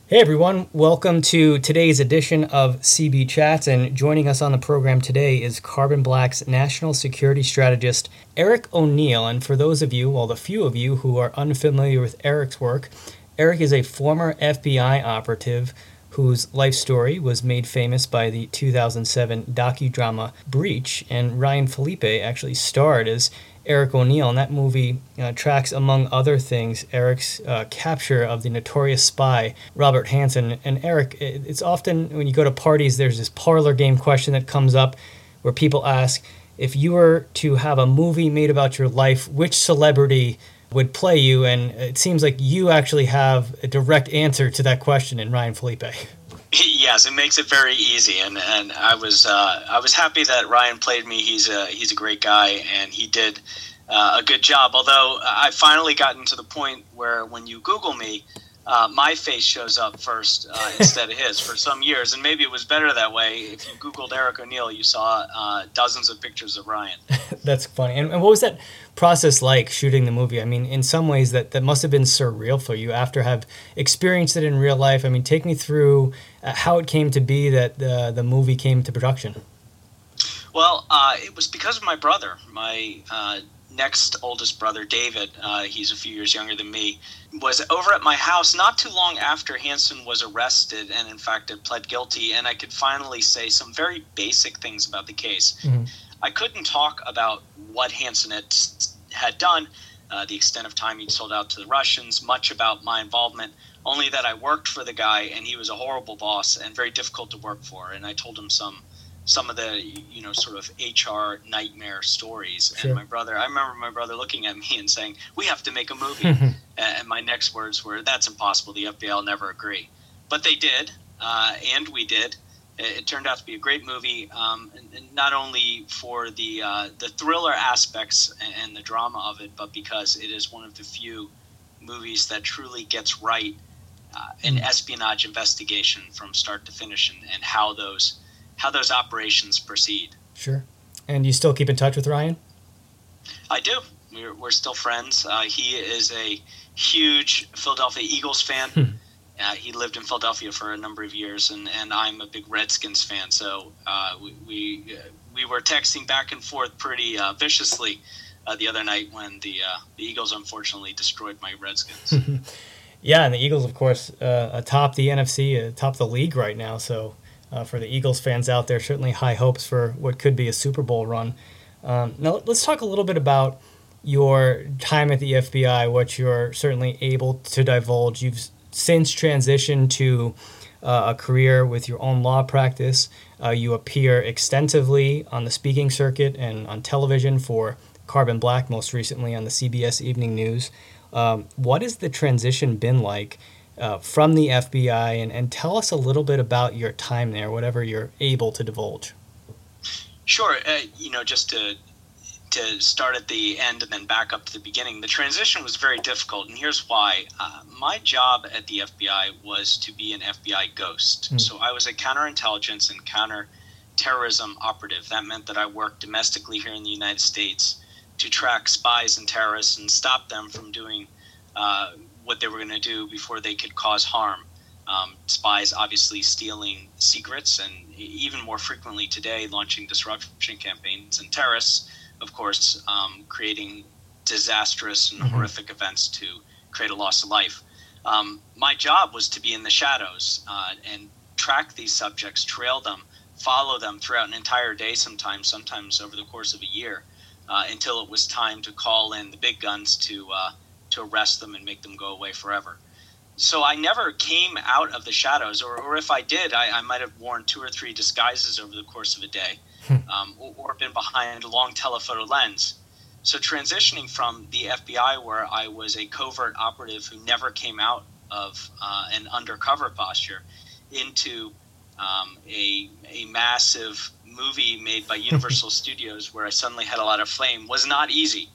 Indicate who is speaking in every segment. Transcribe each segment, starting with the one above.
Speaker 1: Hey everyone, welcome to today's edition of CB Chats, and joining us on the program today is Carbon Black's National Security Strategist, Eric O'Neill. And for those of you, well, the few of you who are unfamiliar with Eric's work, Eric is a former FBI operative whose life story was made famous by the 2007 docudrama Breach, and Ryan Felipe actually starred as Eric O'Neill, and that movie tracks, among other things, Eric's capture of the notorious spy Robert Hansen. And Eric, it's often when you go to parties, there's this parlor game question that comes up where people ask, if you were to have a movie made about your life, which celebrity would play you? And it seems like you actually have a direct answer to that question in Ryan Felipe.
Speaker 2: Yes, it makes it very easy, and I was happy that Ryan played me. He's a great guy, and he did a good job. Although I finally gotten to the point where when you Google me, my face shows up first instead of his for some years, and maybe it was better that way. If you Googled Eric O'Neill, you saw dozens of pictures of Ryan.
Speaker 1: That's funny. And what was that process like shooting the movie? I mean, in some ways that must have been surreal for you after have experienced it in real life. I mean, take me through how it came to be that the movie came to production.
Speaker 2: Well, it was because of my brother, my next oldest brother, David. He's a few years younger than me, was over at my house not too long after Hansen was arrested and, in fact, had pled guilty, and I could finally say some very basic things about the case. Mm-hmm. I couldn't talk about what Hansen had done, the extent of time he'd sold out to the Russians, much about my involvement, only that I worked for the guy, and he was a horrible boss and very difficult to work for, and I told him some of the, sort of HR nightmare stories. Sure. And I remember my brother looking at me and saying, we have to make a movie. And my next words were, that's impossible. The FBI will never agree. But they did, and we did. It turned out to be a great movie, and not only for the thriller aspects and the drama of it, but because it is one of the few movies that truly gets right an espionage investigation from start to finish, and how those operations proceed.
Speaker 1: Sure. And you still keep in touch with Ryan?
Speaker 2: I do. We're still friends. He is a huge Philadelphia Eagles fan. He lived in Philadelphia for a number of years, and I'm a big Redskins fan. So we were texting back and forth pretty viciously the other night when the Eagles unfortunately destroyed my Redskins.
Speaker 1: Yeah, and the Eagles, of course, atop the NFC, atop the league right now. So for the Eagles fans out there, certainly high hopes for what could be a Super Bowl run. Now, let's talk a little bit about your time at the FBI, what you're certainly able to divulge. You've since transitioned to a career with your own law practice. You appear extensively on the speaking circuit and on television for Carbon Black, most recently on the CBS Evening News. What has the transition been like from the FBI, and tell us a little bit about your time there, whatever you're able to divulge.
Speaker 2: Sure. Just to start at the end and then back up to the beginning, the transition was very difficult, and here's why. My job at the FBI was to be an FBI ghost. So I was a counterintelligence and counterterrorism operative. That meant that I worked domestically here in the United States to track spies and terrorists and stop them from doing what they were going to do before they could cause harm. Spies obviously stealing secrets, and even more frequently today launching disruption campaigns, and terrorists, of course, creating disastrous and horrific events to create a loss of life. My job was to be in the shadows and track these subjects, trail them, follow them throughout an entire day sometimes over the course of a year, until it was time to call in the big guns to arrest them and make them go away forever. So I never came out of the shadows, or if I did, I might have worn 2 or 3 disguises over the course of a day, or been behind a long telephoto lens. So transitioning from the FBI, where I was a covert operative who never came out of an undercover posture, into a massive movie made by Universal Studios, where I suddenly had a lot of fame, was not easy.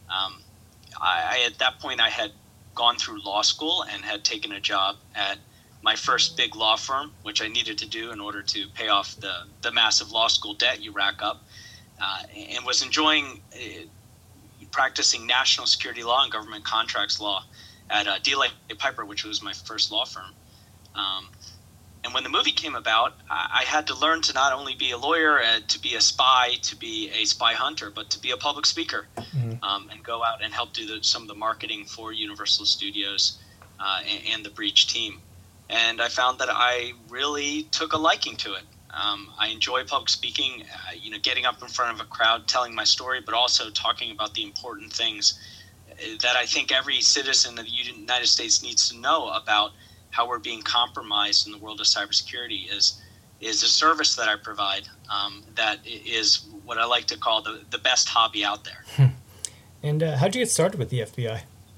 Speaker 2: At that point, I had gone through law school and had taken a job at my first big law firm, which I needed to do in order to pay off the massive law school debt you rack up, and was enjoying practicing national security law and government contracts law at DLA Piper, which was my first law firm. And when the movie came about, I had to learn to not only be a lawyer, to be a spy, to be a spy hunter, but to be a public speaker, and go out and help do some of the marketing for Universal Studios and the Breach team. And I found that I really took a liking to it. I enjoy public speaking, getting up in front of a crowd, telling my story, but also talking about the important things that I think every citizen of the United States needs to know about how we're being compromised in the world of cybersecurity is a service that I provide that is what I like to call the best hobby out there.
Speaker 1: And how'd you get started with the FBI?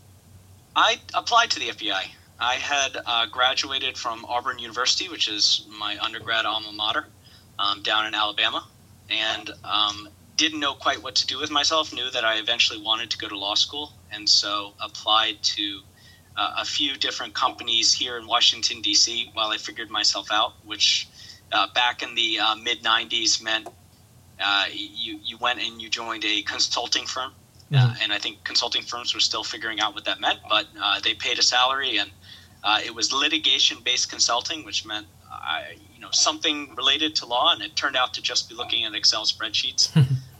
Speaker 2: I applied to the FBI. I had graduated from Auburn University, which is my undergrad alma mater, down in Alabama, and didn't know quite what to do with myself, knew that I eventually wanted to go to law school, and so applied to a few different companies here in Washington, D.C. while I figured myself out, which back in the mid-'90s meant you went and you joined a consulting firm. And I think consulting firms were still figuring out what that meant, but they paid a salary, and it was litigation-based consulting, which meant something related to law, and it turned out to just be looking at Excel spreadsheets.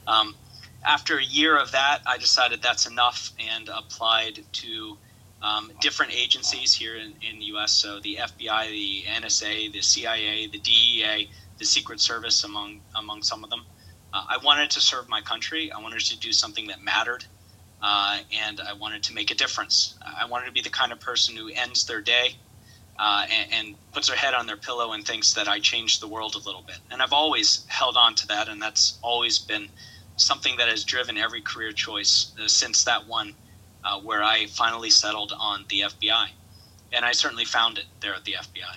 Speaker 2: After a year of that, I decided that's enough and applied to different agencies here in the U.S., so the FBI, the NSA, the CIA, the DEA, the Secret Service, among some of them. I wanted to serve my country. I wanted to do something that mattered, and I wanted to make a difference. I wanted to be the kind of person who ends their day and puts their head on their pillow and thinks that I changed the world a little bit. And I've always held on to that, and that's always been something that has driven every career choice since that one where I finally settled on the FBI. And I certainly found it there at the FBI.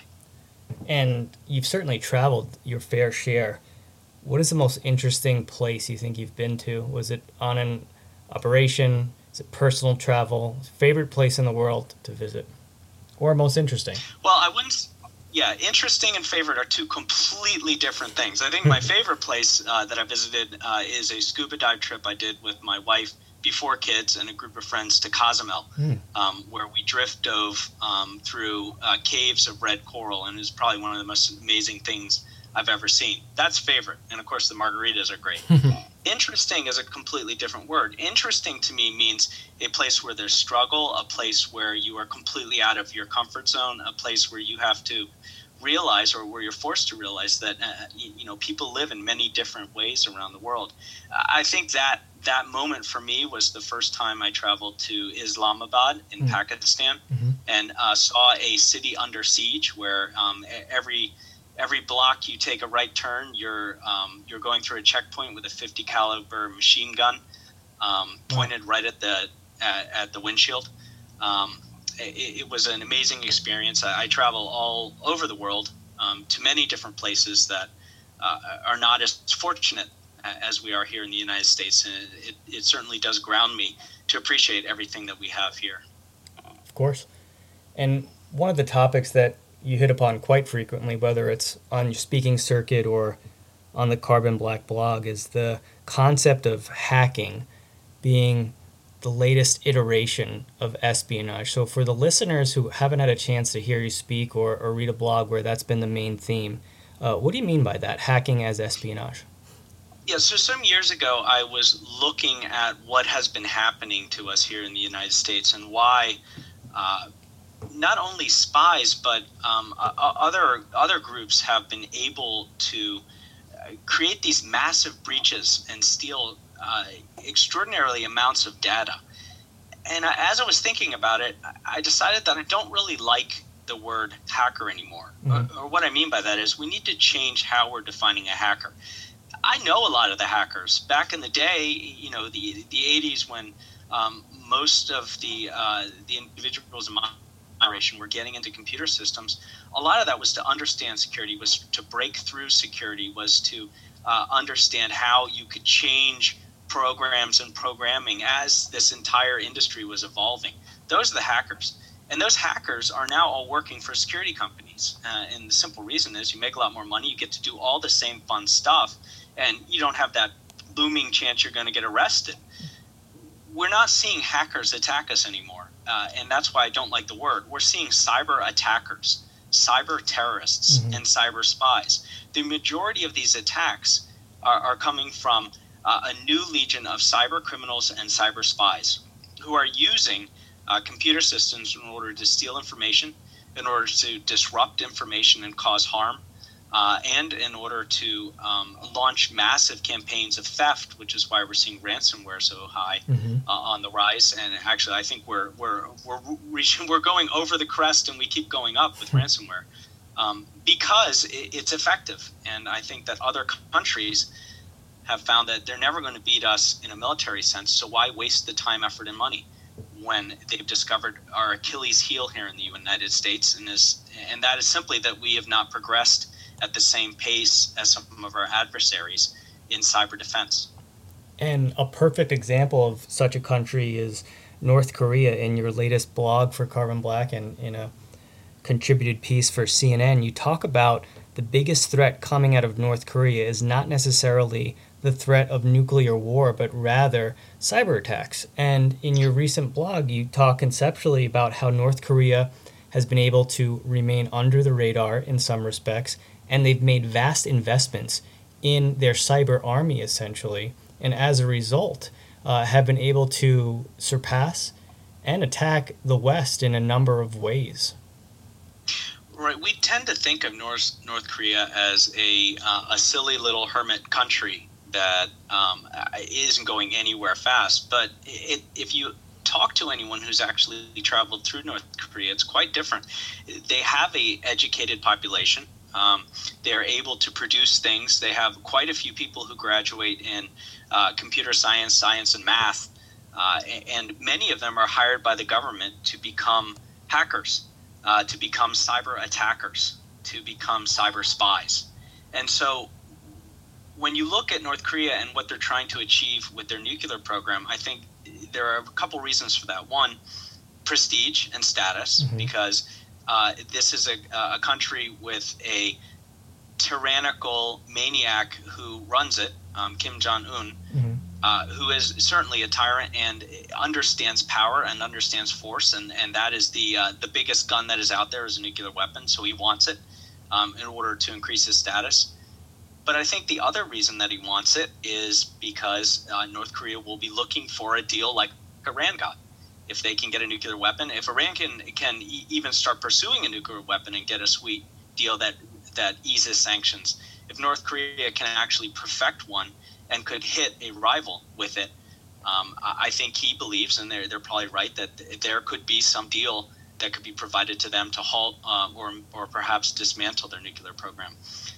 Speaker 1: And you've certainly traveled your fair share. What is the most interesting place you think you've been to? Was it on an operation? Is it personal travel? Favorite place in the world to visit? Or most interesting?
Speaker 2: Well, I wouldn't... Yeah, interesting and favorite are two completely different things. I think my favorite place that I visited is a scuba dive trip I did with my wife before kids and a group of friends to Cozumel, where we drift dove through caves of red coral, and it's probably one of the most amazing things I've ever seen. That's favorite. And of course, the margaritas are great. Interesting is a completely different word. Interesting to me means a place where there's struggle, a place where you are completely out of your comfort zone, a place where you have to realize, or where you're forced to realize, that people live in many different ways around the world. I think that moment for me was the first time I traveled to Islamabad in Pakistan and saw a city under siege, where every block you take a right turn, you're going through a checkpoint with a 50 caliber machine gun pointed right at the windshield. It was an amazing experience. I travel all over the world to many different places that are not as fortunate as we are here in the United States. And it certainly does ground me to appreciate everything that we have here.
Speaker 1: Of course. And one of the topics that you hit upon quite frequently, whether it's on your speaking circuit or on the Carbon Black blog, is the concept of hacking being the latest iteration of espionage. So for the listeners who haven't had a chance to hear you speak or read a blog where that's been the main theme, what do you mean by that, hacking as espionage?
Speaker 2: Yeah, so some years ago, I was looking at what has been happening to us here in the United States and why not only spies, but other groups have been able to create these massive breaches and steal extraordinarily amounts of data. And as I was thinking about it, I decided that I don't really like the word hacker anymore. Or what I mean by that is we need to change how we're defining a hacker. I know a lot of the hackers. Back in the day, the 80s, when most of the individuals in my generation were getting into computer systems, a lot of that was to understand security, was to break through security, was to understand how you could change programs and programming as this entire industry was evolving. Those are the hackers. And those hackers are now all working for security companies. And the simple reason is you make a lot more money, you get to do all the same fun stuff, and you don't have that looming chance you're going to get arrested. We're not seeing hackers attack us anymore. And that's why I don't like the word. We're seeing cyber attackers. cyber terrorists and cyber spies. The majority of these attacks are coming from a new legion of cyber criminals and cyber spies who are using computer systems in order to steal information, in order to disrupt information and cause harm, and in order to launch massive campaigns of theft, which is why we're seeing ransomware so high on the rise. And actually, I think we're going over the crest, and we keep going up with ransomware because it's effective. And I think that other countries have found that they're never going to beat us in a military sense. So why waste the time, effort, and money when they've discovered our Achilles heel here in the United States? And that is simply that we have not progressed at the same pace as some of our adversaries in cyber defense.
Speaker 1: And a perfect example of such a country is North Korea. In your latest blog for Carbon Black and in a contributed piece for CNN, you talk about the biggest threat coming out of North Korea is not necessarily the threat of nuclear war, but rather cyber attacks. And in your recent blog, you talk conceptually about how North Korea has been able to remain under the radar in some respects, and they've made vast investments in their cyber army, essentially, and as a result, have been able to surpass and attack the West in a number of ways.
Speaker 2: Right, we tend to think of North Korea as a silly little hermit country that isn't going anywhere fast. But if you talk to anyone who's actually traveled through North Korea, it's quite different. They have a educated population. They're able to produce things. They have quite a few people who graduate in computer science, science, and math. And many of them are hired by the government to become hackers, to become cyber attackers, to become cyber spies. And so when you look at North Korea and what they're trying to achieve with their nuclear program, I think there are a couple reasons for that. One, prestige and status, because this is a country with a tyrannical maniac who runs it, Kim Jong-un, who is certainly a tyrant and understands power and understands force, and that is the biggest gun that is out there is a nuclear weapon, so he wants it in order to increase his status. But I think the other reason that he wants it is because North Korea will be looking for a deal like Iran got. If they can get a nuclear weapon, if Iran can even start pursuing a nuclear weapon and get a sweet deal that eases sanctions, if North Korea can actually perfect one and could hit a rival with it, I think he believes, and they're probably right, that there could be some deal that could be provided to them to halt or perhaps dismantle their nuclear program.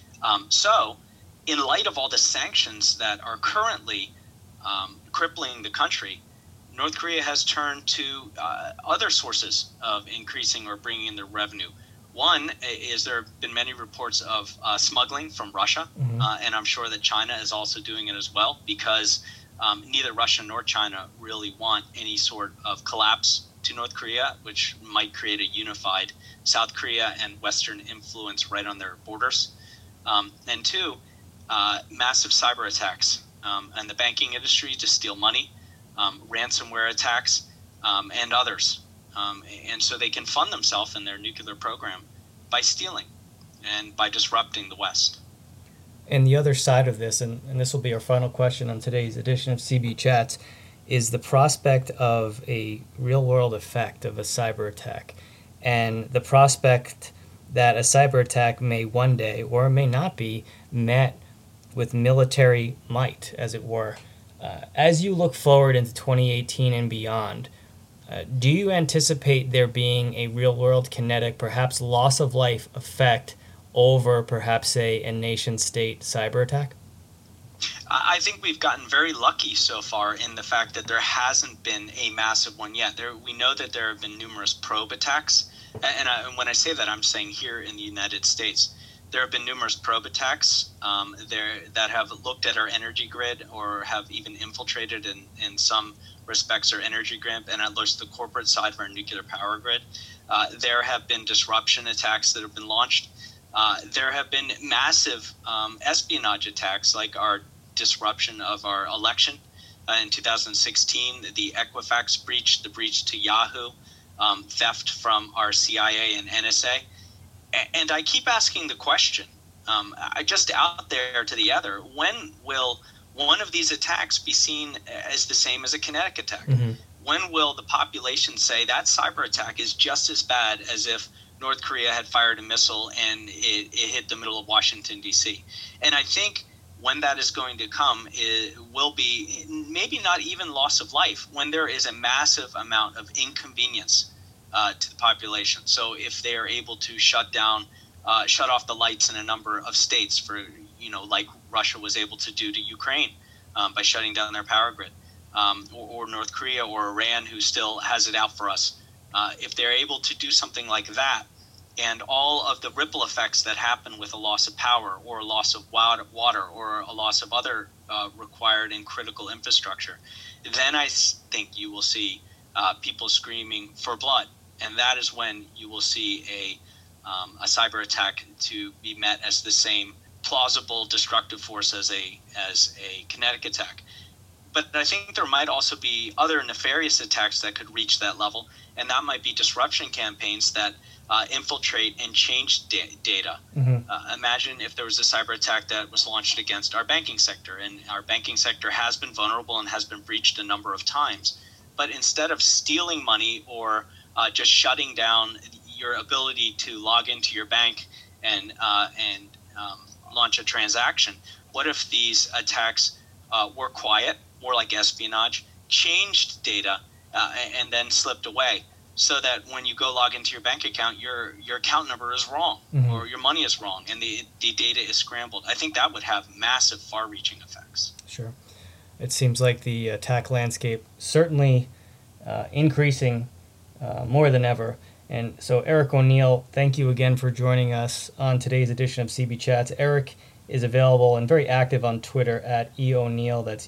Speaker 2: So in light of all the sanctions that are currently crippling the country, North Korea has turned to other sources of increasing or bringing in their revenue. One is there have been many reports of smuggling from Russia, and I'm sure that China is also doing it as well, because neither Russia nor China really want any sort of collapse to North Korea, which might create a unified South Korea and Western influence right on their borders. And two, massive cyber attacks and the banking industry to steal money, ransomware attacks, and others. And so they can fund themselves in their nuclear program by stealing and by disrupting the West.
Speaker 1: And the other side of this, and this will be our final question on today's edition of CB Chats, is the prospect of a real-world effect of a cyber attack, and the prospect that a cyber attack may one day, or may not be, met with military might, as it were. As you look forward into 2018 and beyond, do you anticipate there being a real-world kinetic, perhaps loss-of-life effect over perhaps a nation-state cyber attack?
Speaker 2: I think we've gotten very lucky so far in the fact that there hasn't been a massive one yet. We know that there have been numerous probe attacks, and when I say that, I'm saying here in the United States. There have been numerous probe attacks that have looked at our energy grid or have even infiltrated in some respects our energy grid and at least the corporate side of our nuclear power grid. There have been disruption attacks that have been launched. There have been massive espionage attacks, like our disruption of our election in 2016, the Equifax breach, the breach to Yahoo, theft from our CIA and NSA. And I keep asking the question, I just out there to the other, when will one of these attacks be seen as the same as a kinetic attack?
Speaker 1: Mm-hmm.
Speaker 2: When will the population say that cyber attack is just as bad as if North Korea had fired a missile and it hit the middle of Washington, D.C.? And I think when that is going to come, it will be maybe not even loss of life, when there is a massive amount of inconvenience to the population. So if they are able to shut off the lights in a number of states, for like Russia was able to do to Ukraine by shutting down their power grid, or North Korea or Iran, who still has it out for us, if they're able to do something like that, and all of the ripple effects that happen with a loss of power or a loss of water or a loss of other required and critical infrastructure, then I think you will see people screaming for blood. And that is when you will see a cyber attack to be met as the same plausible destructive force as a kinetic attack. But I think there might also be other nefarious attacks that could reach that level, and that might be disruption campaigns that infiltrate and change data.
Speaker 1: Mm-hmm.
Speaker 2: Imagine if there was a cyber attack that was launched against our banking sector, and our banking sector has been vulnerable and has been breached a number of times. But instead of stealing money or just shutting down your ability to log into your bank and launch a transaction, what if these attacks were quiet, more like espionage, changed data, and then slipped away, so that when you go log into your bank account, your account number is wrong,
Speaker 1: mm-hmm.
Speaker 2: or your money is wrong, and the data is scrambled? I think that would have massive, far-reaching effects.
Speaker 1: Sure. It seems like the attack landscape certainly increasing more than ever. And so, Eric O'Neill, thank you again for joining us on today's edition of CB Chats. Eric is available and very active on Twitter at EO'Neill. That's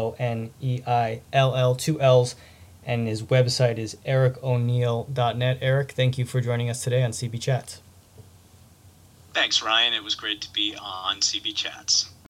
Speaker 1: EONEILL, 2 L's. And his website is erico'neill.net. Eric, thank you for joining us today on CB Chats.
Speaker 2: Thanks, Ryan. It was great to be on CB Chats.